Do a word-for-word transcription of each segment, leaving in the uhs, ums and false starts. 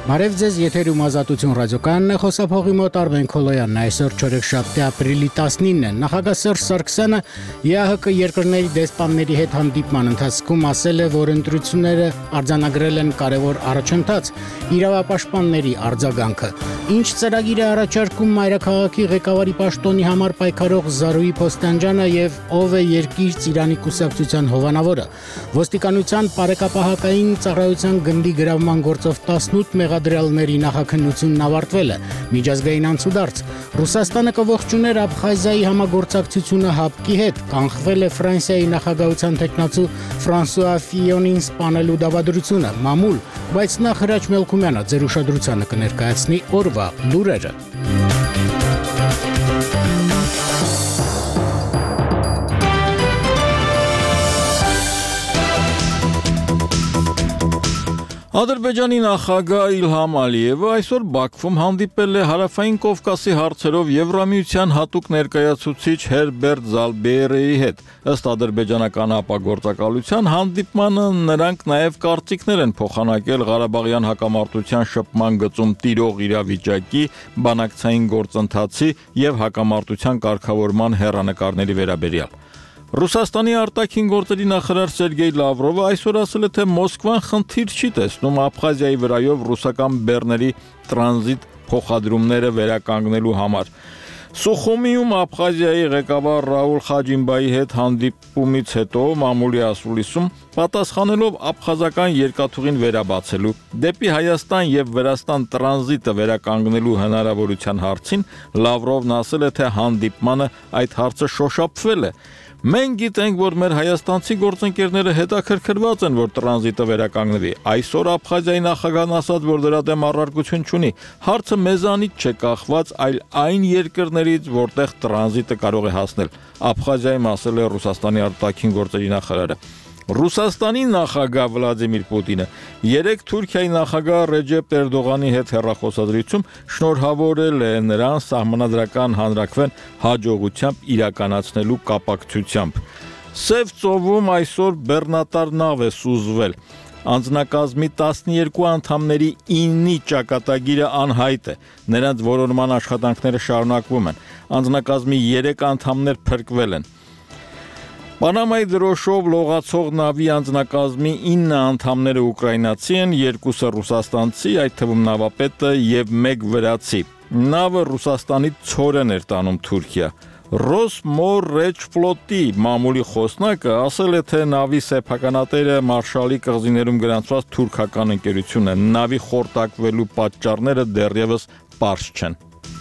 Մարև ձեզ եթերում Ազատություն ռադիոկայանն է, խոսափողի մոտ Արմեն Քոլոյանն է, այսօր չորեքշաբթի ապրիլի տասնինն է։ Նախագահ Սերժ Սարգսյանը ԵԱՀԿ երկրների դեսպանների հետ հանդիպման ընթացքում ասել է, որ ընտրությունները արձանագրել են կարևոր առաջընթաց՝ իրավապաշտպանների արձագանքը։ Ինչ ծրագիր է առաջարկում մայրաքաղաքի ղեկավարի պաշտոնի համար պայքարող Զարուհի Փոստանջյանը եւ ով է Երկիր Ծիրանի կուսակցության հովանավորը։ Ոստիկանության բարեկապահական ծառայության գնդի գրավման գործով տասնութ մեղադրյալների նախաքննությունն ավարտվել է։ Միջազգային անցուդարձ։ Ռուսաստանը կողջուներ Աբխազիայի համագործակցությունը ՀԱՊԿ-ի հետ, կանխվել է Ֆրանսիայի նախագահության տեխնացու Ֆրանսուଆ Ֆիոնին սպանելու դավադրությունը։ Մամուլ, բայց նախ Հրաչ Մելքումյանը ձեր ուշադրությանը կներկայացնի օրվա լուրերը։ Ադրբեջանի նախագահ Իլհամ Ալիևը այսօր Բաքվում հանդիպել է Հարավային Կովկասի հարցերով Եվրամիության հատուկ ներկայացուցիչ Հերբերտ Զալբերեի հետ։ Ըստ ադրբեջանական ապագործակալության հանդիպմանը նրանք նաև կարծիքներ են փոխանակել Ղարաբաղյան հակամարտության շփման գծում տիրող իրավիճակի, բանակցային գործընթացի եւ հակամարտության կարգավորման հեռանկարների վերաբերյալ։ Ռուսաստանի արտաքին գործերի նախարար Սերգեյ Լավրովը այսօր ասել է, թե Մոսկվան խնդիր չի տեսնում Աբխազիայի վրայով ռուսական բեռների տրանզիտ փոխադրումները վերականգնելու համար։ Սուխումիում Աբխազիայի ղեկավար Ռաուլ Խաջիմբայի հետ հանդիպումից հետո մամուլի ասուլիսում պատասխանելով աբխազական երկաթուղին վերաբացելու դեպի Հայաստան եւ Վրաստան տրանզիտը վերականգնելու հնարավորության հարցին Լավրովն ասել է, թե հանդիպմանը այդ հարցը շոշափվել է։ Մենք գիտենք, որ մեր հայաստանցի գործընկերները հետաքրքրված են, որ տրանզիտը վերականգնվի։ Այսօր Աբխազիայի նախագահն ասաց, որ դրա դեմ առարկություն չունի։ Հարցը մեզանից չէ կախված, այլ այն երկրներից, որտեղ տրանզիտը կարող է հասնել։ Աբխազիայում ասել է Ռուսաստանի արտաքին գործերի նախարարը։ Ռուսաստանի նախագահ Վլադիմիր Պուտինը երեկ Թուրքիայի նախագահ Ռեջեփ Էրդողանի հետ հեռախոսազրույցում շնորհավորել է նրան սահմանադրական հանրաքվեն հաջողությամբ իրականացնելու կապակցությամբ։ Սև ծովում այսօր բեռնատար նավ է սուզվել։ Անձնակազմի տասնյոթ անդամների իննի ճակատագիրը անհայտ է։ Նրանց որոնման աշխատանքները շարունակվում են։ Անձնակազմի երեք անդամներ փրկվել են։ Պանամայի դրոշով լողացող նավի անձնակազմի ինը անդամները ուկրաինացի են, երկուսը ռուսաստանցի, այդ թվում նավապետը եւ մեկ վրացի։ Նավը Ռուսաստանից ցորեն էր տանում Թուրքիա։ Ռոսմորեջֆլոտի մամուլի խոսնակը ասել է, թե նավի սեփականատերը Մարշալի կղզիներում գրանցված թուրքական ընկերություն է։ Նավի խորտակվելու պատճառները դեռևս պարզ չեն։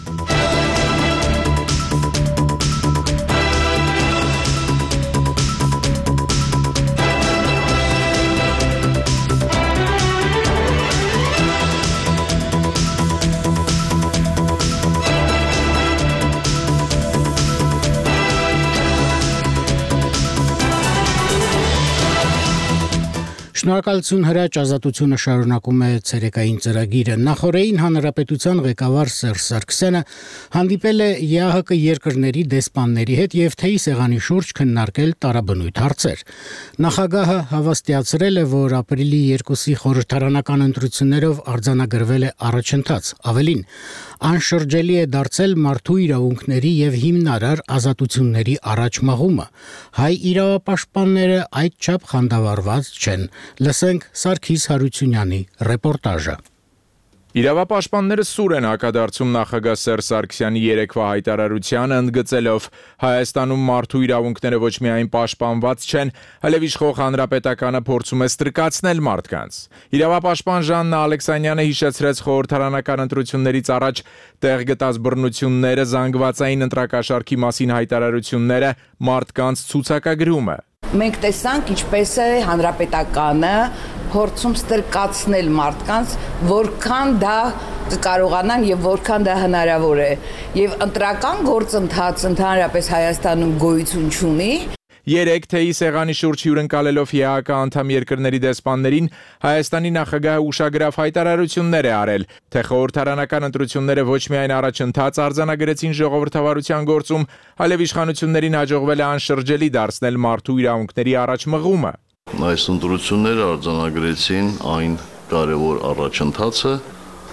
Շնորհակալություն Հրաչ, Ազատությունը շարունակում է ցերեկային ծրագիրը։ Նախորդին հանրապետության ղեկավար Սերժ Սարգսյանը հանդիպել է ԵԱՀԿ երկրների դեսպանների հետ եւ թեյի սեղանի շուրջ քննարկել տարաբնույթ հարցեր։ Նախագահը հավաստիացրել է, որ ապրիլի երկուսի խորհրդարանական ընտրություններով արձանագրվել է առաջընթաց։ Ավելին, անշրջելի է դարձել մարդու իրավունքների եւ հիմնարար ազատությունների առաջ մղումը։ Հայ իրավապաշտպանները այդչափ խանդավառված չեն։ Լսենք Սարգիս Հարությունյանի ռեպորտաժը։ Իրավապաշտպանները սուր են հակադարձում նախագահ Սերժ Սարգսյանի երեկվա հայտարարությանը, ընդգծելով Հայաստանում մարդու իրավունքները ոչ միայն պաշտպանված չեն, այլև իշխող հանրապետականը փորձում է ստրկացնել մարդկանց։ Իրավապաշտպան Ժաննա Ալեքսանյանը հիշեցրեց խորհրդարանական ընտրություններից առաջ տեղ գտած բռնությունները, զանգվածային ընտրակաշառքի մասին հայտարարությունները, մարդկանց ցուցակագրումը։ Մենք տեսանք, ինչպես է հանրապետականը փորձում ստրկացնել մարդկանց, որքան դա կարողանան եւ որքան դա հնարավոր է։ Եվ ընտրական գործընթաց ընդհանրապես Հայաստանում գոյություն չունի։ Երեք թեյի սեղանի շուրջ հյուրընկալելով ԵԱՀԿ անդամ երկրների դեսպաններին Հայաստանի նախագահը ուշագրավ հայտարարություններ է արել, թե խորհրդարանական ընտրությունները ոչ միայն առաջընթաց արձանագրեցին ժողովրդավարության գործում, այլև իշխանություններին հաջողվել է անշրջելի դարձնել մարդու իրավունքների առաջ մղումը։ Այս ընտրությունները արձանագրեցին այն կարևոր առաջընթացը,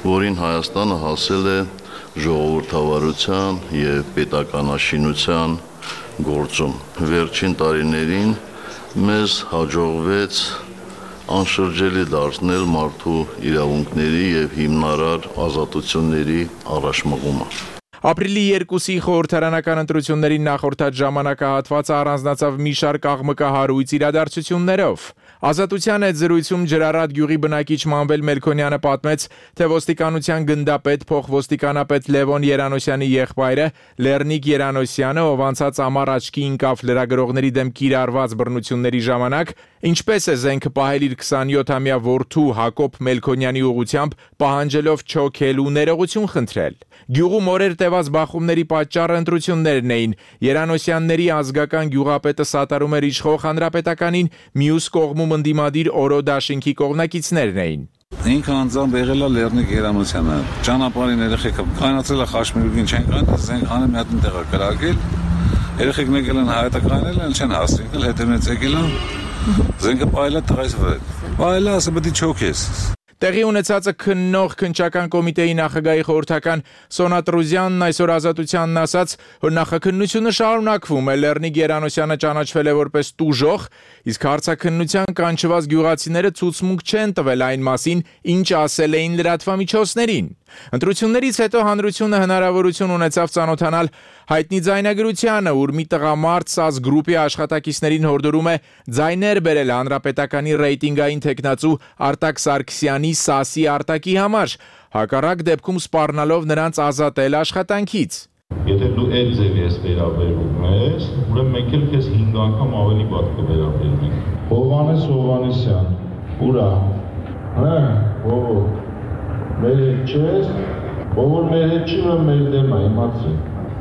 որին Հայաստանը հասել է ժողովրդավարության եւ պետականաշինության գործում։ Վերջին տարիներին մեզ հաջողվեց անշրջելի դարձնել մարդու իրավունքների եւ հիմնարար ազատությունների առաջմղումը։ Ապրիլի երկուսի խորհրդարանական ընտրություններին նախորդած ժամանակահատվածը առանձնացավ մի շարք աղմկահարույց իրադարձություններով։ Ազատության այդ զրույցում Ջրարատ գյուղի բնակիչ Մանվել Մելքոնյանը պատմեց, թե ոստիկանության գնդապետ փոխոստիկանապետ Լևոն Երանոսյանի եղբայրը Լեռնիկ Երանոսյանը, ով անցած ամառ աչքի ընկավ լրագրողների դեմ կիրառված բռնությունների ժամանակ, ինչպես է զենքը պահել իր քսանյոթամյա որդու Հակոբ Մելքոնյանի ուղղությամբ, պահանջելով չոքել ու ներողություն խնդրել։ Գյուղում օրեր տևած բախումների պատճառը ընտրություններն էին։ Երանոսյանների ազգական գյուղապետը սատարում էր իշխող հանրապետականին, մյուս կողմում ընդդիմադիր Օրո դաշինքի կողմնակիցներն էին։ Ինքը անձամբ եղել է Լեռնիկ Երանոսյանը, ճանապարհին երեխեքը կանացել է խաչմերուկին չեն կանել, զենք անը մի հատ տեղ կրակել, երեխեքն եկել են հայտականել են, չեն հասցնել, հետևից եկել են, զենքը պահել է տղայիս վրա։ Պահել է, ասա պետք է չոքես։ Տեղի ունեցածը քննող քննչական կոմիտեի նախագահի խորհրդական Սոնա Տրուզյանն այսօր Ազատությանն ասաց, որ նախաքննությունը շարունակվում է, Լեռնիկ Երանոսյանը ճանաչվել է որպես տուժող, իսկ հարցաքննության կանչված գյուղացիները ցուցմունք չեն տվել այն մասին, ինչ ասել էին լրատվամիջոցներին։ Ընտրություններից հետո հանրությունը հնարավորություն ունեցավ ծանոթանալ հայտնի ձայնագրությանը, ուր մի տղամարդ ՍԱՍ գրուպի աշխատակիցներին հորդորում է ձայներ բերել հանրապետականի ռեյտինգային թեկնածու Արտակ Սարգսյանի ՍԱՍ-ի արտակի համար, հակառակ դեպքում սպառնալով նրանց ազատել աշխատանքից։ Եթե դու այդ ձևի ես վերաբերվում ես, ուրեմն մենք էլ քեզ հինգ անգամ ավելի վատ կվերաբերվենք։ Հովհաննես Հովհաննիսյան, ուրա, հա, ո՞վ մեր հետ չես, ով մեր հետ չի, որ մեր դեմ է, իմացրին։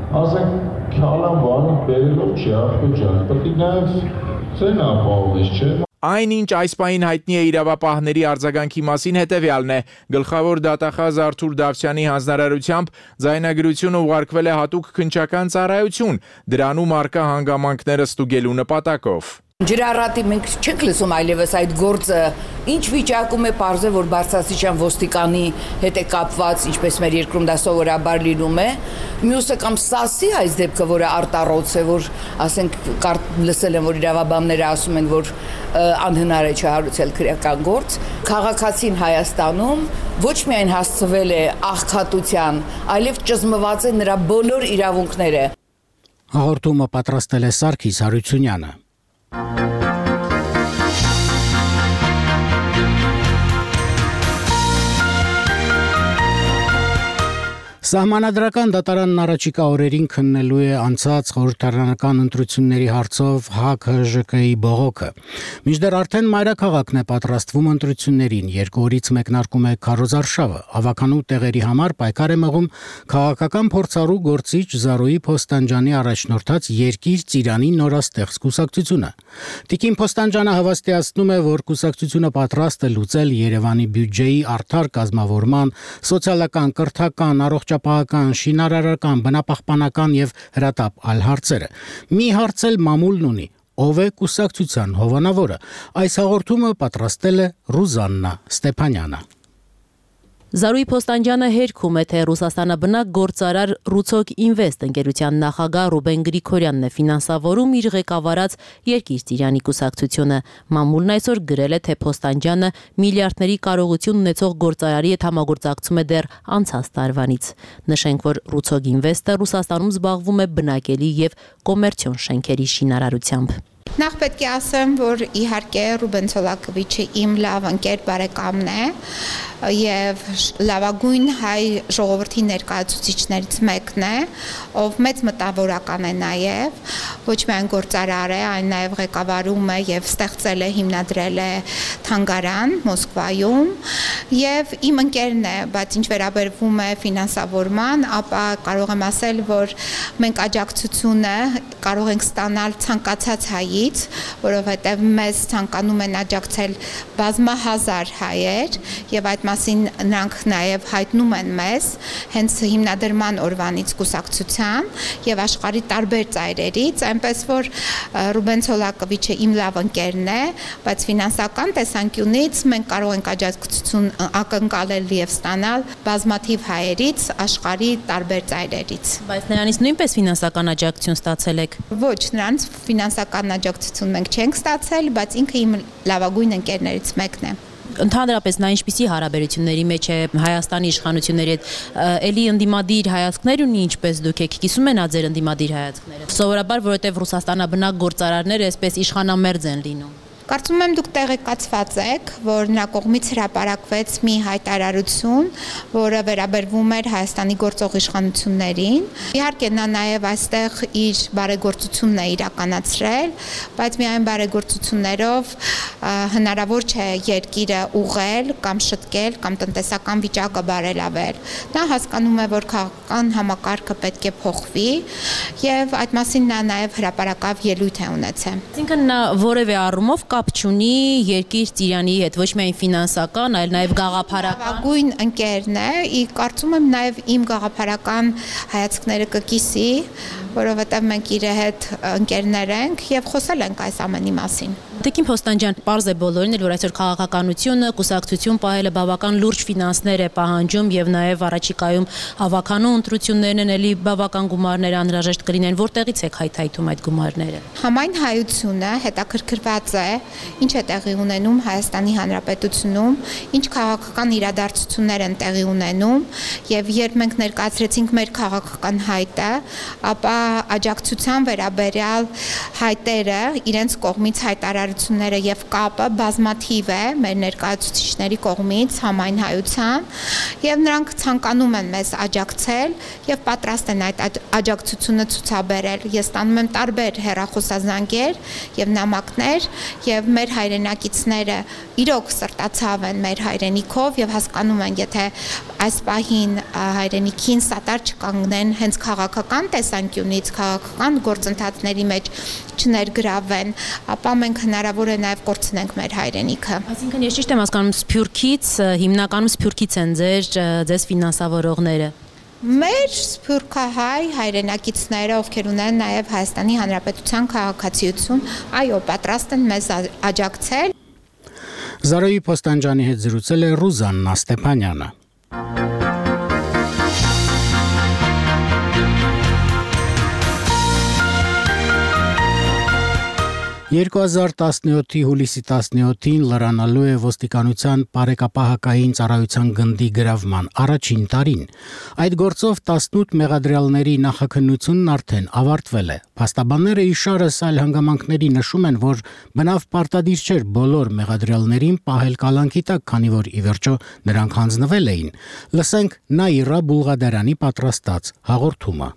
Ասենք քալան բանիկ բերելով չի, աղբի ջան, պետք է նաև ծեն ապահովես, չէ՞։ Այն ինչ այս պահին հայտնի է իրավապահների արձագանքի մասին հետևյալն է. գլխավոր դատախազ Արթուր Դավթյանի հանձնարարությամբ ձայնագրությունը ուղարկվել է հատուկ քննչական ծառայություն, դրանում առկա հանգամանքները ստուգելու նպատակով։ Ջրարատի մենք չենք լսում այլևս այդ գործը, ինչ վիճակում է, պարզ է, որ Բարձրաստիճան ոստիկանի հետ է կապված, ինչպես մեր երկրում դա սովորաբար լինում է, մյուսը կամ ՍԱՍ-ի այս դեպքը, որը արտառոց է, որ ասենք լսել են, որ իրավաբանները ասում են, որ անհնար է չհարուցել քրեական գործ, քաղաքացին Հայաստանում ոչ միայն հասցվել է աղքատության, այլև ճզմված է նրա բոլոր իրավունքները։ Հաղորդումը պատրաստել է Սարգիս Հարությունյանը։ Սահմանադրական դատարանն առաջիկա օրերին քննելու է անցած խորհրդարանական ընտրությունների հարցով ՀԱԿ-ՀԺԿ-ի բողոքը։ Մինչդեռ արդեն մայրաքաղաքն է պատրաստվում ընտրություններին, երկու օրից մեկնարկում է քարոզարշավը։ Ավականու տեղերի համար պայքար է մղում քաղաքական փորձառու գործիչ Զարուհի Փոստանջյանի առաջնորդած Երկիր Ծիրանի նորաստեղծ կուսակցությունը։ Տիկին Փոստանջյանը հավաստիացնում է, որ կուսակցությունը պատրաստ է լուծել Երևանի բյուջեի արդար կազմավորման, սոցիալական, կրթական, առողջապահական, շինարարական, բնապահպանական եւ հրատապ այլ հարցերը։ Մի հարց էլ մամուլն ունի. ով է կուսակցության հովանավորը։ Այս հաղորդումը պատրաստել է Ռուզաննա Ստեփանյանը։ Զարուհի Փոստանջյանը հերքում է, թե Ռուսաստանաբնակ գործարար Ռուցոկ Ինվեստ ընկերության նախագահ Ռուբեն Գրիգորյանն է ֆինանսավորում իր ղեկավարած Երկիր Ծիրանի կուսակցությունը։ Մամուլն այսօր գրել է, թե Փոստանջյանը միլիարդների կարողություն ունեցող գործարարի հետ համագործակցում է դեռ անցած տարվանից։ Նշենք, որ Ռուցոկ Ինվեստը Ռուսաստանում զբաղվում է բնակելի եւ կոմերցիոն շենքերի շինարարությամբ։ Նախ պետք է ասեմ, որ իհարկե Ռուբեն Ցոլակովիչը իմ լավ ընկեր բարեկամն է եւ լավագույն հայ ժողովրդի ներկայացուցիչներից մեկն է, ով մեծ մտավորական է նաեւ, ոչ միայն գործարար է, այլ նաեւ ղեկավարում է եւ ստեղծել է, հիմնադրել է թանգարան Մոսկվայում եւ իմ ընկերն է, բայց ինչ վերաբերվում է ֆինանսավորման, ապա կարող եմ ասել, որ մենք աջակցությունը կարող ենք ստանալ ցանկացած հայի Երևանից, որովհետև մեզ ցանկանում են աջակցել բազմահազար հայեր եւ այդ մասին նրանք նաեւ հայտնում են մեզ հենց հիմնադրման օրվանից կուսակցության եւ աշխարհի տարբեր ծայրերից, այնպես որ Ռուբեն Ցոլակովիչը իմ լավ ընկերն է, բայց ֆինանսական տեսանկյունից մենք կարող ենք աջակցություն ակնկալել եւ ստանալ բազմաթիվ հայերից աշխարհի տարբեր ծայրերից։ Բայց նրանից նույնպես ֆինանսական աջակցություն ստացել եք։ Ոչ, նրանց ֆինանսական աջակցություն մենք չենք ստացել, բայց ինքը իմ լավագույն ընկերներից մեկն է։ Ընդհանրապես նա ինչպիսի հարաբերությունների մեջ է Հայաստանի իշխանությունների հետ, էլի ընդդիմադիր հայացքներ ունի, ինչպես դուք եք կիսում են ձեր ընդդիմադիր հայացքները։ Սովորաբար, որովհետև Ռուսաստանաբնակ գործարարները այսպես իշխանամերձ են լինում։ Կարծում եմ դուք տեղեկացված եք, որ նրա կողմից հրապարակվեց մի հայտարարություն, որը վերաբերվում էր Հայաստանի գործող իշխանություններին։ Իհարկե նա նաև այստեղ իր բարեգործությունն է իրականացրել, բայց միայն բարեգործություններով հնարավոր չէ երկիրը ուղղել կամ շտկել կամ տնտեսական վիճակը բարելավել։ Նա հասկանում է, որ քաղաքական համակարգը պետք է փոխվի եւ այդ մասին նա նաև հրապարակավ ելույթ է ունեցել։ Այսինքն նա որևէ առումով կապ չունի երկիր Ծիրանի հետ, ոչ միայն ֆինանսական, այլ նաև գաղափարական։ Լավագույն ընկերն է, ի կարծում եմ նաև իմ գաղափարական հայացքները կկիսի, որովհետև մենք իր հետ ընկերներ ենք եւ խոսել ենք այս ամենի մասին։ Տիկին Փոստանջյան, պարզ է բոլորին, որ այսօր քաղաքականությունը, կուսակցություն պահելը բավական լուրջ ֆինանսներ է պահանջում եւ նաեւ առաջիկայում հավաքանու ընտրություններն են, էլի բավական գումարներ անհրաժեշտ կլինեն, որտեղից եք հայթայթում այդ գումարները։ Համայն հայությունը հետաքրքրված է, ինչ է տեղի ունենում Հայաստանի Հանրապետությունում, ինչ քաղաքական իրադարձություններ են տեղի ունենում եւ երբ մենք ներկայացրեցինք մեր քաղաքական հայտը, ապա աջակցության վերաբերյալ հայտերը իրենց կողմից հայտարարությունները եւ կապը բազմաթիվ է մեր ներկայացուցիչների կողմից համայն հայության եւ նրանք ցանկանում են մեզ աջակցել եւ պատրաստ են այդ աջակցությունը ցուցաբերել։ Ես ստանում եմ տարբեր հեռախոսազանգեր եւ նամակներ եւ մեր հայրենակիցները իրոք սրտացավ են մեր հայրենիքով եւ հասկանում են, եթե այս պահին հայրենիքին սատար չկանգնեն հենց քաղաքական տեսանկյունից, քաղաքական գործընթացների մեջ չներգրավեն, ապա մենք հնարավոր է նաև կորցնենք մեր հայրենիքը։ Այսինքն ես ճիշտ եմ հասկանում, Սփյուռքից, հիմնականում Սփյուռքից են ձեր ձեզ ֆինանսավորողները։ Մեր սփյուռքահայ հայրենակիցները, ովքեր ունեն նաև Հայաստանի Հանրապետության քաղաքացիություն, այո, պատրաստ են մեզ աջակցել։ Զարոյի Փոստանջյանի հետ զրուցել է Ռուզաննա Ստեփանյանը։ երկու հազար տասնյոթի հուլիսի տասնյոթին լրանալու է ոստիկանության բարեկապահակային ծառայության գնդի գրավման առաջին տարին։ Այդ գործով տասնութ մեղադրյալների նախաքննությունն արդեն ավարտվել է։ Փաստաբանները իշարս այլ հանգամանքների նշում են, որ բնավ պարտադիր չէր բոլոր մեղադրյալներին պահել կալանքի տակ, քանի որ ի վերջո նրանք հանձնվել էին։ Լսենք Նաիրա Բուլղադարյանի պատրաստած հաղորդումը։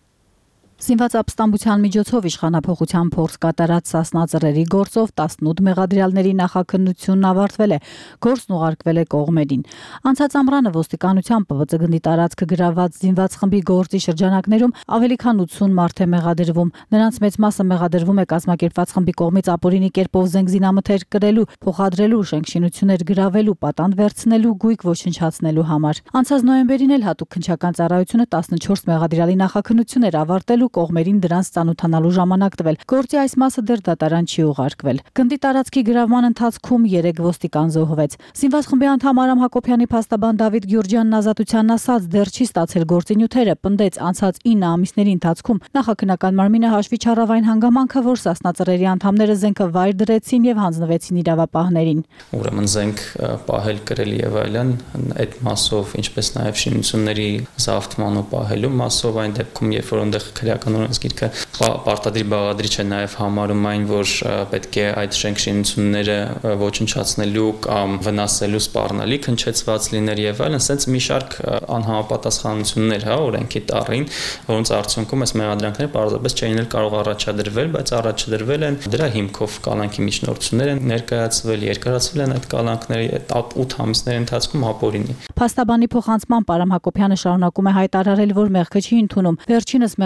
Զինված ապստամբության միջոցով իշխանափոխության փորձ կատարած Սասնա-Ծռերի գործով տասնութ մեղադրյալների նախաքննությունն ավարտվել է, գործն ուղարկվել է կողմերին։ Անցած ամռանը ոստիկանության Պ V Ծ գնդի տարածքը գրաված զինված խմբի գործի շրջանակներում ավելի քան ութսուն մարդ է մեղադրվում։ Նրանց մեծ մասը մեղադրվում է կազմակերպված խմբի կողմից ապօրինի կերպով զենք զինամթեր կրելու, փոխադրելու, շենքշինություններ գրավելու, պատանդ վերցնելու, գույք ոչնչացնելու համար։ Անցած նոյեմբերին էլ հատուկ քննչական ծառայությունը տասնչորս մեղադրյալի նախաքննություն էր ավարտել կողմերին դրանց ծանոթանալու ժամանակ տվել։ Գործի այս մասը դեռ դատարան չի ուղարկվել։ Գնդի տարածքի գրավման ընթացքում երեք ոստիկան զոհվեց։ Զինված խմբի անդամ Արամ Հակոբյանի փաստաբան Դավիթ Գյուրջյանն ազատությանն ասաց, դեռ չի ստացել գործի նյութերը, պնդեց անցած ինը ամիսների ընթացքում նախաքննական մարմինը հաշվի չառավ այն հանգամանքը, որ Սասնա-Ծռերի անդամները զենքը վայր դրեցին եւ հանձնվեցին իրավապահներին։ Ուրեմն զենք պահել, կրել եւ այլն, այդ մասով, ինչպես նաեւ շինությունների զավթման ու պահելու մասով, այն դեպքում, երբ որ այնտեղ քրեական օրենսգիրքը պարտադիր բաղադրիչ է նաև համարում այն, որ պետք է այդ շենքշինությունները ոչնչացնելու կամ վնասելու սպառնալիք հնչեցված լիներ եւ այլն, ասենց մի շարք անհամապատասխանություններ, հա, օրենքի տառին, որոնց արդյունքում այս մեղադրանքները պարզապես չէին էլ կարող առաջադրվել, բայց առաջադրվել են դրա հիմքով կալանքի միջնորդություններ են ներկայացվել, երկարացվել են այդ կալանքները ութ ամիսների ընթացքում ապօրինի։ Փաստաբանի փոխանցման Արամ Հակոբյանը շարունակում է հայտարարել, որ մեղքը չի ընդունում։ Վերջինս մեղադրվում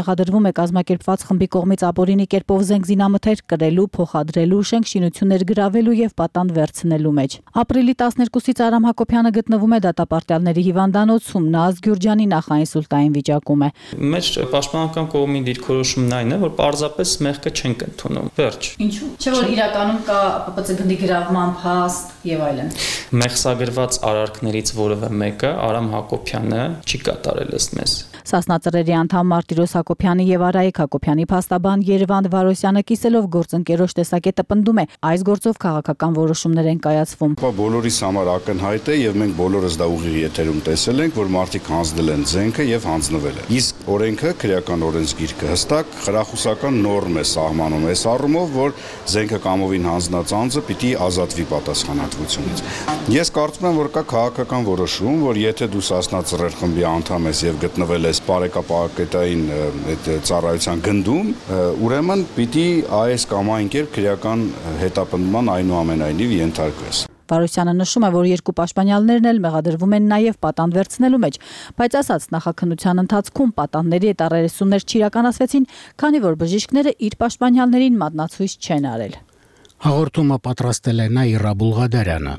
գտնվում է կազմակերպված խմբի կողմից ապօրինի կերպով զենք զինամթեր կրելու, փոխադրելու, շենք շինություններ գրավելու եւ պատանդ վերցնելու մեջ։ Ապրիլի տասներկուսից Արամ Հակոբյանը գտնվում է դատապարտյալների հիվանդանոցում, նա Ազգյուրջանի նախաինսուլտային վիճակում է։ Մեր պաշտպանական կողմի դիրքորոշումն այն է, որ պարզապես մեղքը չենք ընդունում։ Վերջ։ Ինչու՞։ Չէ՞ որ իրականում կա Պ Ծ գնդի գրավման փաստ եւ այլն։ Մեղսագրված արարքներից որևէ մեկը Արամ Հակոբյանը չի կատարել ըստ մեզ։ Սասնածռերի անդամ Մարտիրոս Հակոբյանի եւ Արայիկ Հակոբյանի փաստաբան Երևան Վարոսյանը կիսելով գործընկերոջ տեսակետը պնդում է, այս գործով քաղաքական որոշումներ են կայացվում։ Բոլորիս համար ակնհայտ է եւ մենք բոլորս դա ուղիղ եթերում տեսել ենք, որ մարդիկ հանձնել են զենքը եւ հանձնվել են։ Իսկ օրենքը, քրեական օրենսգիրքը հստակ խրախուսական նորմ է սահմանում այս առումով, որ զենքը կամովին հանձնած անձը պիտի ազատվի պատասխանատվությունից։ Ես կարծում եմ, որ կա քաղաքական որոշում, որ եթե դու Սասնածռեր խմբի անդամ ես եւ գտնվել ես բարեկապակետային այդ ծառայության գնդում, ուրեմն պիտի այս կամ այն կերպ քրեական հետապնդման այնուամենայնիվ ենթարկվես։ Վարոսյանը նշում է, որ երկու պաշտպանյալներն էլ մեղադրվում են նաև պատանդ վերցնելու մեջ, բայց ասաց նախաքննության ընթացքում պատանդների հետ առերեսումներ չիրականացվեցին, քանի որ բժիշկները իր պաշտպանյալներին մատնացույց չեն արել։ Հաղորդումը պատրաստել է Նաիրա Բուլղադարյանը։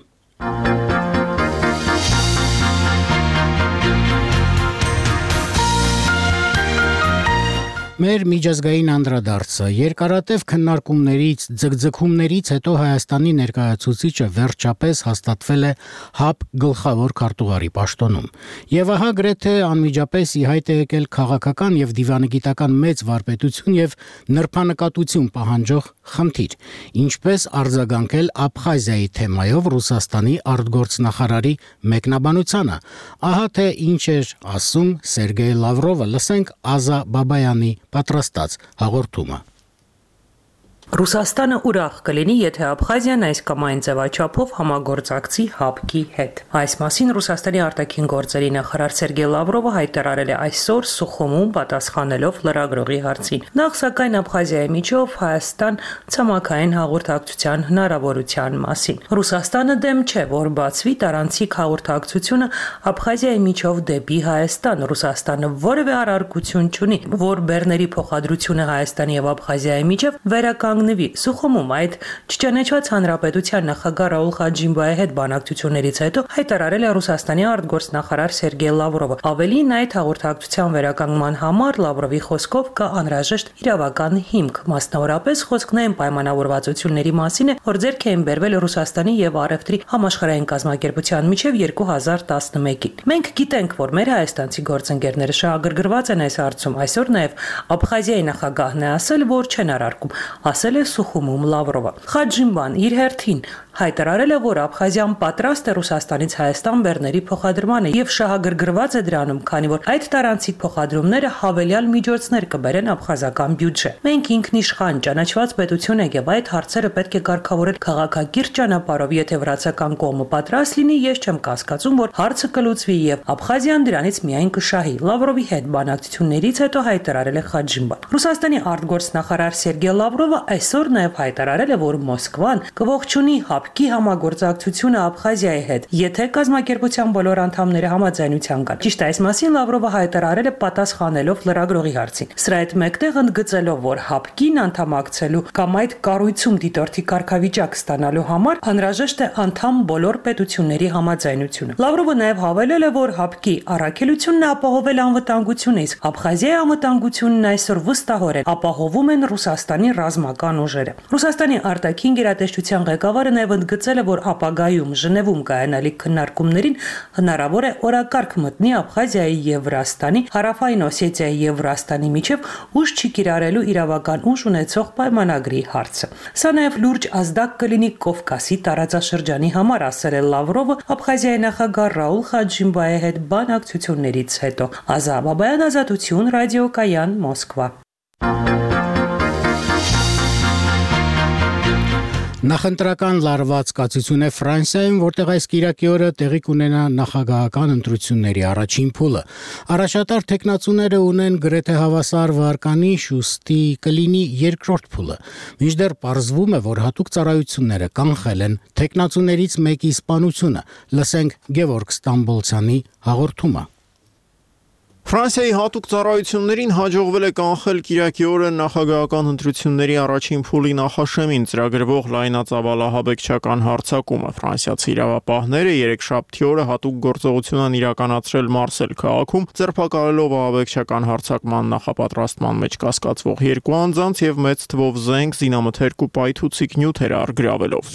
Մեր միջազգային անդրադարձը երկարատև քննարկումներից, ձգձգումներից հետո Հայաստանի ներկայացուցիչը վերջապես հաստատվել է ՀԱՊ գլխավոր քարտուղարի պաշտոնում։ Եվ ահա գրեթե անմիջապես ի հայտ է եկել քաղաքական եւ դիվանագիտական մեծ վարպետություն եւ նրբանկատություն պահանջող խնդիր, ինչպես արձագանքել Աբխազիայի թեմայով Ռուսաստանի արտգործնախարարի մեկնաբանությանը։ Ահա թե ինչ էր ասում Սերգեյ Լավրովը, լսենք Ազա Բաբայանի պատրաստած հաղորդումը։ Ռուսաստանը ուրախ կլինի, եթե Աբխազիան այս կամ այն ձևաչափով համագործակցի ՀԱՊԿ-ի հետ։ Այս մասին Ռուսաստանի արտաքին գործերի նախարար Սերգեյ Լավրովը հայտարարել է այսօր Սուխումում պատասխանելով լրագրողի հարցին։ Նախ սակայն Աբխազիայի միջով Հայաստան ցամաքային հաղորդակցության հնարավորության մասին։ Ռուսաստանը դեմ չէ, որ բացվի տարանցիկ հաղորդակցությունը Աբխազիայի միջով դեպի Հայաստան։ Ռուսաստանը որևէ առարկություն չունի, որ բեռների փոխադրությունը Հայաստանի եւ Աբխազիայի միջև վերականգնվի։ Սուխումում այդ չճանաչված հանրապետության նախագահ Ռաուլ Խաջիմբայի հետ բանակցություններից հետո հայտարարել է Ռուսաստանի արտգործնախարար Սերգեյ Լավրովը։ Ավելին, այդ հաղորդակցության վերականգնման համար Լավրովի խոսքով կա անհրաժեշտ իրավական հիմք, մասնավորապես խոսքն այն պայմանավորվածությունների մասին է, որ ձեռք էին բերվել Ռուսաստանի եւ Արևտրի համաշխարհային կազմակերպության միջև երկու հազար տասնմեկին։ Մենք գիտենք, որ մեր հայաստանցի գործընկերները շահագրգռված են այս հարցում։ Այսօր նաեւ Աբխազիայի նախագահն է ասել, որ չեն արարկում, ասել է Սուխումում Լավրովը։ Խաջիմբան իր հերթին հայտարարել է, որ Աբխազիան պատրաստ է Ռուսաստանից Հայաստան բեռների փոխադրմանը եւ շահագրգռված է դրանում, քանի որ այդ տարանցիկ փոխադրումները հավելյալ միջոցներ կբերեն աբխազական բյուջե։ Մենք ինքնիշխան ճանաչված պետություն ենք եւ այդ հարցերը պետք է կարգավորել քաղաքակիրթ ճանապարհով, եթե վրացական կողմը պատրաստ լինի, ես չեմ կասկածում, որ հարցը կլուծվի եւ Աբխազիան դրանից միայն կշահի։ Լավրովի հետ բանակցություններից հետո հայտարարել է Խաջիմբան։ Ռուսաստանի արտգործնախարար Սերգեյ Լավրովը այսօր նաեւ հայտարարել է, որ Մոսկվան կողջունի ՀԱՊԿ-ի համագործակցությունը Աբխազիայի հետ, եթե կազմակերպության բոլոր անդամները համաձայնության կան։ Ճիշտ այս մասին Լավրովը հայտարարել է պատասխանելով լրագրողի հարցին։ Սրա հետ մեկտեղ ընդգծելով, որ ՀԱՊԿ-ին անդամակցելու կամ այդ կառույցում դիտորդի կարգավիճակ ստանալու համար անհրաժեշտ է անդամ բոլոր պետությունների համաձայնությունը։ Լավրովը նաև հավելել է, որ ՀԱՊԿ-ի առաքելությունն ապահովել անվտանգությունը, իսկ Աբխազիայի անվտանգությունն այսօր վստահորեն ապահովում են Ռուսաստանի ռազմական ուժերը։ Ռուսաստանի արտաքին գերատեսչության ղեկավարը նաև ընդգծել է, որ ապագայում Ժնևում կայանալիք քննարկումներին հնարավոր է օրակարգ մտնի Աբխազիայի եւ Վրաստանի, Հարավային Օսեթիայի եւ Վրաստանի միջև ուժ չկիրառելու իրավական ուժ ունեցող պայմանագրի հարցը։ Սա նաև լուրջ ազդակ կլինի Կովկասի տարածաշրջանի համար, ասել է Լավրովը Աբխազիայի նախագահ Ռաուլ Խաջիմբայի հետ բանակցություններից հետո։ Ազա Բաբայան, Ազատություն, ռադիոկայան, Մոսկվա։ Նախընտրական լարված կացություն է Ֆրանսիայում, որտեղ այս կիրակի օրը տեղի կունենա նախագահական ընտրությունների առաջին փուլը։ Առաջատար թեկնածուները ունեն գրեթե հավասար վարկանիշ, ուստի կլինի երկրորդ փուլը։ Մինչդեռ պարզվում է, որ հատուկ ծառայությունները կանխել են թեկնածուներից մեկի սպանությունը։ Լսենք Գևորգ Ստամբոլցյանի հաղորդումը։ Ֆրանսիայի հատուկ ծառայություններին հաջողվել է կանխել Կիրակի օրը նախագահական ընտրությունների առաջին փուլի նախաշեմին ծրագրվող լայնածավալ ահաբեկչական հարձակումը։ Ֆրանսիացի իրավապահները երեքշաբթի օրը հատուկ գործողություն են իրականացրել Մարսել քաղաքում, ձերբակալելով ահաբեկչական հարձակման նախապատրաստման մեջ կասկածվող երկու անձանց եւ մեծ թվով զենք, զինամթերք ու պայթուցիկ նյութեր առգրավելով։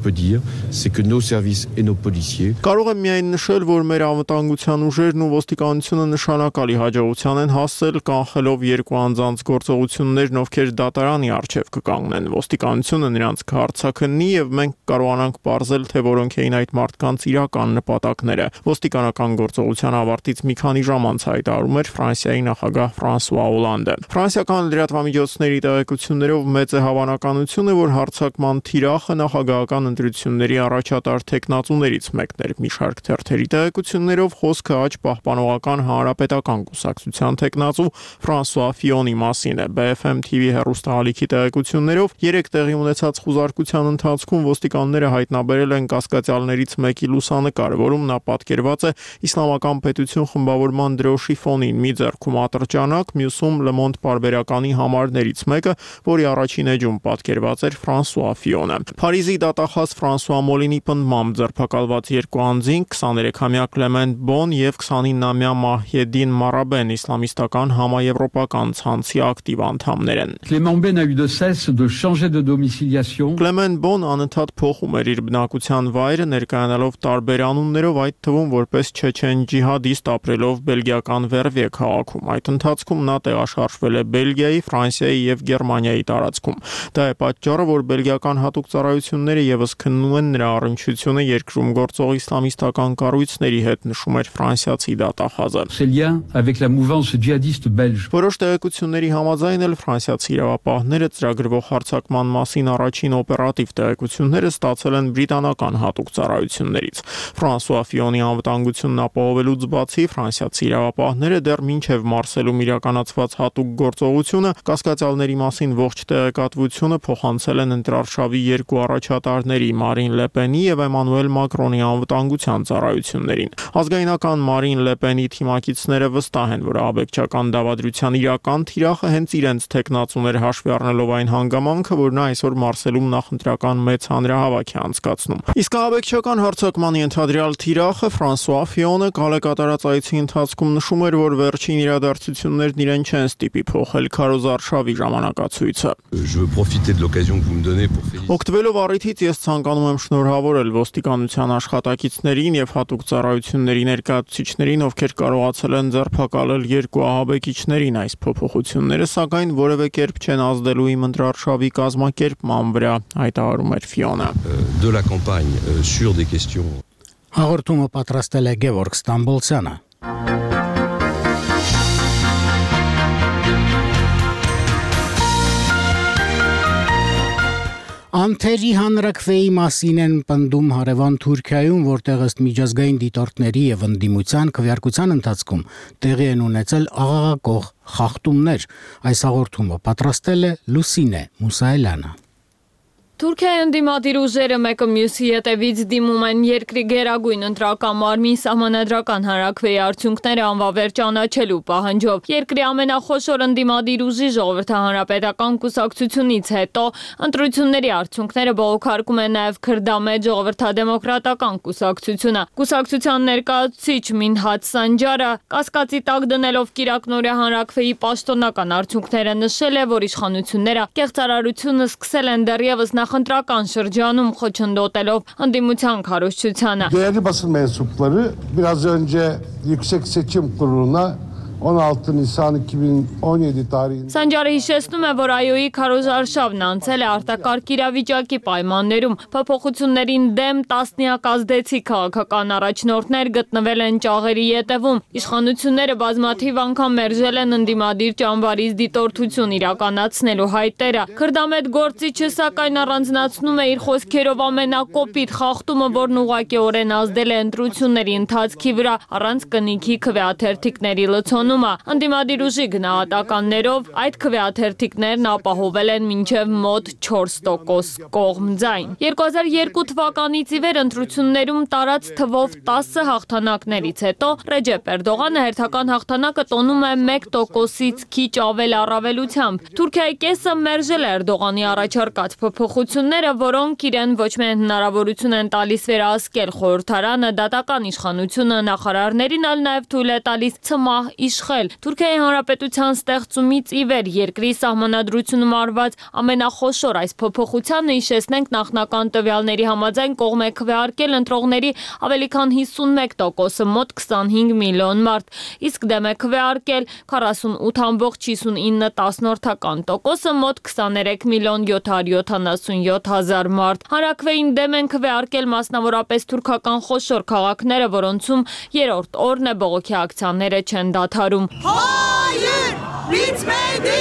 Կարող եմ միայն նշել, որ մեր անվտանգության ուժերն ու ոստիկանությունը նշանակալի հաջողության են հասել կանխելով երկու անձանց գործողություններն, ովքեր դատարանի առջև կկանգնեն։ Ոստիկանությունը նրանց կհարձակնի եւ մենք կարողանանք պարզել, թե որոնք էին այդ մարդկանց իրական նպատակները։ Ոստիկանական գործողության ավարտից մի քանի ժամ անց հայտարարում էր Ֆրանսիայի նախագահ Ֆրանսուଆ Օլանդը։ Ֆրանսիական լրատվամիջոցների տեղեկություններով մեծ է հավանականությունը, որ հարձակման թիրախը նախագահական ընտրությունների առաջատար տեխնացուներից մեկն էր։ Մի շարք թերթերի տեղեկություններով խոսքը աջ պահպանողական հանրապետական կուսակցության տեխնացու Ֆրանսուଆ Ֆիոնի մասին է։ B F M T V հեռուստահալիքի տեղեկություններով երեք տեղի ունեցած խուզարկության ընթացքում ոստիկանները հայտնաբերել են կասկածյալներից մեկի լուսանկար, որում նա պատկերված է իսլամական պետություն խմբավորման դրոշի ֆոնին, մի ձեռքում ատրճանակ, մյուսում Le Monde պարբերականի համարներից մեկը, որի առաջին էջում պատկերված էր Ֆրանսուଆ Ֆիոնը։ Փարիզի դատախազ Ֆրանսուଆ Մոլինի պնդմամբ ձերբակալված երկու անձին քսաներեքամյա Կլեմենտ Բոն եւ քսանինամյա Մահեդին Մարաբեն իսլամիստական համաեվրոպական ցանցի ակտիվ անդամներ են։ Կլեմենտ Բոն անընդհատ փոխում էր իր բնակության վայրը, ներկայանալով տարբեր անուններով, այդ թվում որպես չեչեն ջիհադիստ ապրելով բելգիական Վերվիե քաղաքում։ Այդ ընթացքում նա տեղաշարժվել է Բելգիայի, Ֆրանսիայի եւ Գերմանիայի տարածքում։ Դա է պատճառը, որ բելգիական հատուկ ծառայությունները եւս քննում են նրա առնչությունը երկրում գործող իսլամիստական կառույցների հետ, նշում էր ֆրանսիացի դատախազը։ Որոշ տեղեկությունների համաձայն էլ ֆրանսիացի իրավապահները ծրագրվող հարձակման մասին առաջին օպերատիվ տեղեկությունները ստացել են բրիտանական հատուկ ծառայություններից։ Ֆրանսուଆ Ֆիոնի անվտանգությունն ապահովելուց բացի ֆրանսիացի իրավապահները դեռ մինչև Մարսելում իրականացված հատուկ գործողությունը կասկածյալների մասին ողջ տեղեկատվությունը փոխանցել են ընտրարշավի երկու առաջատարների՝ Մարին Լեպենի եւ Էմանուել Մակրոնի անվտանգության ծառայություններին։ Ազգայնական Մարին Լեպենի թիմակիցները վստահ են, որ ահաբեկչական դավադրության իրական թիրախը հենց իրենց տեխնացուներ հաշվի առնելով այն հանգամանքը, որ նա այսօր Մարսելում նախընտրական մեծ հանրահավաք է անցկացնում։ Իսկ ահաբեկչական հարձակման ենթադրյալ թիրախը Ֆրանսուଆ Ֆիոնը կալեկատարած այցի ընթացքում նշում էր, որ վերջին իրադարձություններն իրեն չեն ստիպի փոխել քարոզարշավի ժամանակացույցը։ Օգտվելով առիթից ես ցանկանում եմ շնորհավորել ոստիկանության աշխատակիցներին եւ հատուկ ծառայությունների ներկայացուցիչներին, ովքեր կարողացել են ձերբակալել երկու ահաբեկիչներին։ Այս փոփոխությունները սակայն որևէ կերպ չեն ազդելու իմ ընտրարշավի կազմակերպման վրա, հայտարարում էր Ֆիոնը։ Հաղորդումը պատրաստել է Գևորգ Ստամբոլցյանը։ Անթերի հանրաքվեի մասին են պնդում հարևան Թուրքիայում, որտեղ ըստ միջազգային դիտորդների եւ ընդդիմության քվեարկության ընթացքում տեղի են ունեցել աղաղակող խախտումներ։ Այս հաղորդումը պատրաստել է Լուսինե Մուսայելյանը։ Թուրքիայի ընդդիմադիր ուժերը մեկը մյուսի հետևից դիմում են երկրի գերագույն ընտրական մարմին սահմանադրական հանրաքվեի արդյունքները անվավեր ճանաչելու պահանջով։ Երկրի ամենախոշոր ընդդիմադիր ուժի ժողովրդահանրապետական կուսակցությունից հետո ընտրությունների արդյունքները բողոքարկում է նաև քրդամետ ժողովրդադեմոկրատական կուսակցությունը։ Կուսակցության ներկայացուցիչ Մինհադ Սանջարը կասկածի տակ դնելով կիրակնօրյա հանրաքվեի պաշտոնական արդյունքները նշել է, որ իշխանությունները կեղծարարությունը սկսել են դեռևս նախընտրական շրջանում խոչընդոտելով ընդդիմության քարոզչությանը։ Değerli basın mensupları biraz önce Yüksek Seçim Kurulu'na on altı Nisan iki bin on yedi tarihinde Սանջարը հիշեցնում է, որ այ օ-ի քարոզարշավն անցել է արտակարգ իրավիճակի պայմաններում։ Փոփոխություններին դեմ տասնյակ ազդեցիկ քաղաքական առաջնորդներ գտնվել են ճաղերի ետևում։ Իշխանությունները բազմաթիվ անգամ մերժել են ընդդիմադիր ճամբարից դիտորդություն իրականացնելու հայտերը։ Քրդամետ գործիչը սակայն առանձնացնում է իր խոսքերով ամենակոպիտ խախտումը, որն ուղղակիորեն ազդել է ընտրությունների ընթացքի վրա առանց կնիքի քվեաթերթիկների լցոնի։ տոնումը։ Ընդդիմադիր ուժի գնահատականներով այդ քվեաթերթիկներն ապահովել են մինչև մոտ չորս տոկոս կողմ ձայն։ երկու հազար երկու թվականից ի վեր ընտրություններում տարած թվով տասը հաղթանակներից հետո Ռեջեփ Էրդողանը հերթական հաղթանակը տոնում է մեկ տոկոսից քիչ ավել առավելությամբ։ Թուրքիայի կեսը մերժել է Էրդողանի առաջարկած փոփոխությունները, որոնք իրեն ոչ միայն հնարավորություն են տալիս վերահսկել խորհրդարանը, դատական իշխանությունը, նախարարներին, այլ նաև թույլ է տալիս ցմահ իշխել։ Թուրքիայի Հանրապետության ստեղծումից ի վեր երկրի սահմանադրությունում արված ամենախոշոր այս փոփոխությանը, հիշեցնենք, նախնական տվյալների համաձայն կողմ է քվեարկել ընտրողների ավելի քան հիսունմեկ տոկոսը, մոտ քսանհինգ միլիոն մարդ, իսկ դեմ է քվեարկել քառասունութ բացառությամբ հիսունինը տասնորդական տոկոսը, մոտ քսաներեք միլիոն յոթ հարյուր յոթանասունյոթ հազար մարդ։ Հանրաքվեին դեմ են քվեարկել մասնավորապես թուրքական խոշոր քաղաքները, որոնցում երրորդ օրն է բողոքի ակցիաները չեն դադարում։ Հայր, Բիցմեդի,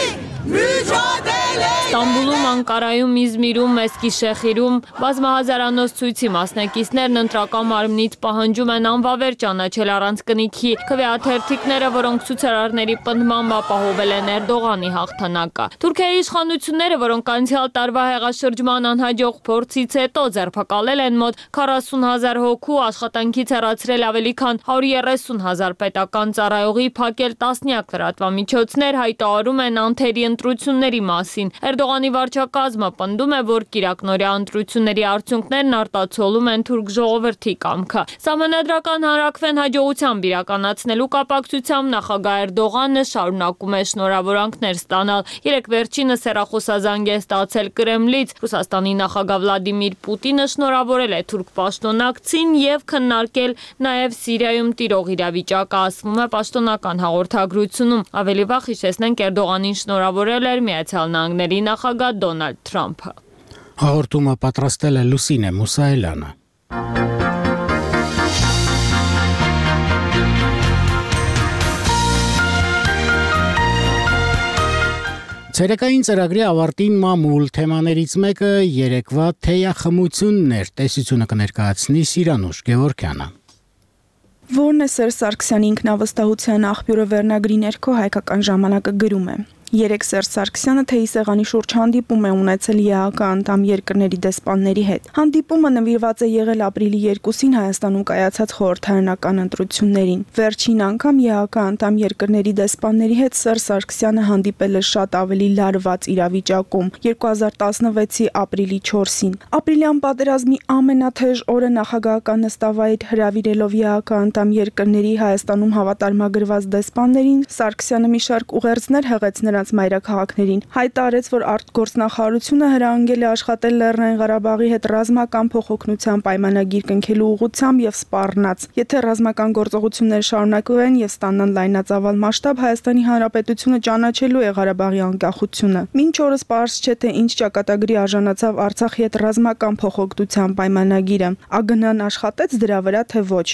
Mücadele Ստամբուլում, Անկարայում, Իզմիրում, Էսկիշեհիրում բազմահազարանոց ցույցի մասնակիցներն ընտրական մարմնից պահանջում են անվավեր ճանաչել առանց կնիքի քվեաթերթիկները, որոնք ցուցարարների պնդմամբ ապահովել են Էրդողանի հաղթանակը։ Թուրքիայի իշխանությունները, որոնք անցյալ տարվա հեղաշրջման անհաջող փորձից հետո ձերբակալել են մոտ քառասուն հազար հոգու, աշխատանքից հեռացրել ավելի քան հարյուր երեսուն հազար պետական ծառայողի, փակել տասնյակ լրատվամիջոցներ, հայտարարում են անթերի ընտրությունների մասին։ Էրդողանի վարչակազմը պնդում է, որ կիրակնօրյա ընտրությունների արդյունքներն արտացոլում են թուրք ժողովրդի կամքը։ Սահմանադրական հանրաքվեն հաջողությամբ իրականացնելու կապակցությամբ նախագահ Էրդողանը շարունակում է շնորհավորանքներ ստանալ։ Երեք վերջինս հեռախոսազանգ է ստացել Կրեմլից։ Ռուսաստանի նախագահ Վլադիմիր Պուտինը շնորհավորել է թուրք պաշտոնակցին եւ քննարկել նաեւ Սիրիայում տիրող իրավիճակը, ասվում է պաշտոնական հաղորդագրությունում։ Ավելի վաղ հիշեցնենք, Էրդողանին շնորհավորել էր Միացյալ Նահանգների նախագահ Դոնալդ Թրամփը։ Հաղորդումը պատրաստել է Լուսինե Մուսայելյանը։ Ցերեկային ծրագրի ավարտին մամուլ թեմաներից մեկը երեկվա թեյախմությունն էր, տեսությունը կներկայացնի Սիրանուշ Գևորգյանը։ Որն է Սերժ Սարգսյանի ինքնավստահության աղբյուրը վերնագրի ներքո Հայկական ժամանակը գրում է. Երեք Սերժ Սարգսյանը թեյի սեղանի շուրջ հանդիպում է ունեցել ԵԱՀԿ անդամ երկրների դեսպանների հետ։ Հանդիպումը նվիրված է եղել ապրիլի երկուսին Հայաստանում կայացած խորհրդարանական ընտրություններին։ Վերջին անգամ ԵԱՀԿ անդամ երկրների դեսպանների հետ Սերժ Սարգսյանը հանդիպել է շատ ավելի լարված իրավիճակում՝ երկու հազար տասնվեցի ապրիլի չորսին։ Ապրիլյան պատերազմի ամենաթեժ օրը նախագահական նստավայր հրավիրելով ԵԱՀԿ անդամ երկրների Հայաստանում հավատարմագրված դեսպաններին, Սարգսյանը մի շարք ուղերձներ հղեց նրանց մայրաքաղաքներին, հայտարարեց, որ արտգործնախարարությունը հրահանգել է աշխատել Լեռնային Ղարաբաղի հետ ռազմական փոխօգնության պայմանագիր կնքելու ուղղությամբ եւ սպառնաց։ Եթե ռազմական գործողությունները շարունակվեն եւ ստանան լայնածավալ մասշտաբ, Հայաստանի Հանրապետությունը ճանաչելու է Ղարաբաղի անկախությունը։ Մինչ օրս պարզ չէ, թե ինչ ճակատագրի արժանացավ Արցախի հետ ռազմական փոխօգնության պայմանագիրը։ ԱԳՆ-ն աշխատեց դրա վրա, թե ոչ։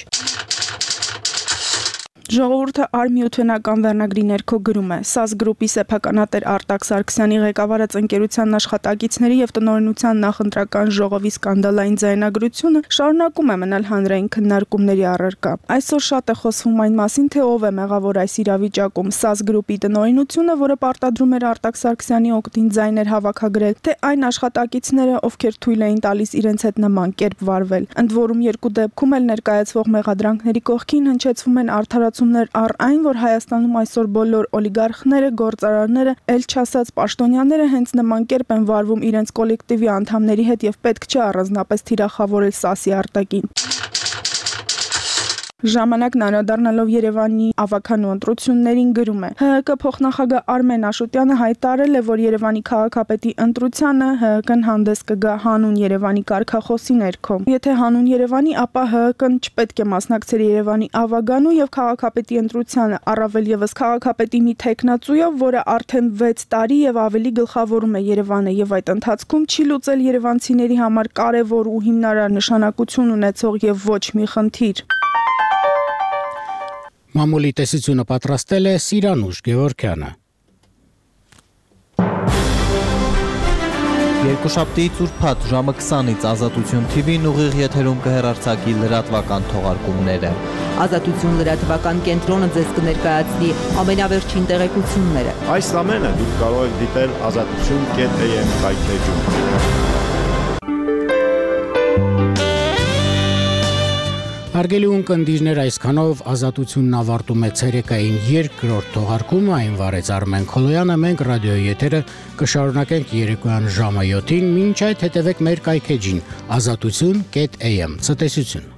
Ժողովուրդը արմիութենական վերնագրի ներքո գրում է. ՍԱԶ գրուպի սեփականատեր Արտակ Սարգսյանի ղեկավարած ընկերության աշխատակիցների եւ տնօրինության նախընտրական ժողովի սկանդալային ձայնագրությունը շարունակում է մնալ հանրային քննարկումների առարկա։ Այսօր շատ է խոսվում այն մասին, թե ով է մեղավոր այս իրավիճակում՝ ՍԱԶ գրուպի տնօրինությունը, որը պարտադրում էր Արտակ Սարգսյանի օգտին ձայներ հավաքագրել, թե այն աշխատակիցները, ովքեր թույլ էին տալիս իրենց հետ նման կերպ վարվել։ Ընդ որում երկու դեպքում էլ ներկայացվող մեղադրանքների կողքին հնչեցվում են արդարացում առ այն, որ Հայաստանում այսօր բոլոր օլիգարխները, գործարարները, էլ չասած պաշտոնյաները հենց նման կերպ են վարվում իրենց կոլեկտիվի անդամների հետ եւ պետք չէ առանձնապես թիրախավորել ՍԱՍ-ի արտաքին։ Ժամանակն անդրադառնալով Երևանի ավականու ընտրություններին գրում է. ՀՀԿ փոխնախագահ Արմեն Աշոտյանը հայտարարել է, որ Երևանի քաղաքապետի ընտրությանը ՀՀԿ-ն հանդես կգա հանուն Երևանի կարգախոսի ներքո։ Եթե հանուն Երևանի, ապա ՀՀԿ-ն չպետք է մասնակցեր Երևանի ավականու եւ քաղաքապետի ընտրությանը, առավել եւս քաղաքապետի մի տեխնացույով, որը արդեն վեց տարի եւ ավելի գլխավորում է Երևանը եւ այդ ընթացքում չի լուծել երևանցիների համար կարեւոր ու հիմնարար նշանակություն ունեցող եւ ոչ մի խնդիր։ Մամուլի տեսությունը պատրաստել է Սիրանուշ Գևորգյանը։ Երկուշաբթիից ուրբաթ ժամը քսանից Ազատություն թի վին ուղիղ եթերում կհեռարձակի լրատվական թողարկումները։ Ազատություն լրատվական կենտրոնը ձեզ կներկայացնի ամենավերջին տեղեկությունները։ Այս ամենը դուք կարող եք դիտել ազատություն կետ էյ էմ կայքէջում։ Հարգելի ունկնդիրներ, այսքանով Ազատությունն ավարտում է ցերեկային երկրորդ թողարկումը, այն վարեց Արմեն Քոլոյանը, մենք ռադիոյի եթերը կշարունակենք երեկոյան ժամը յոթին, մինչ այդ հետևեք մեր կայքէջին ազատություն կետ էյ էմ։ Ցտեսություն։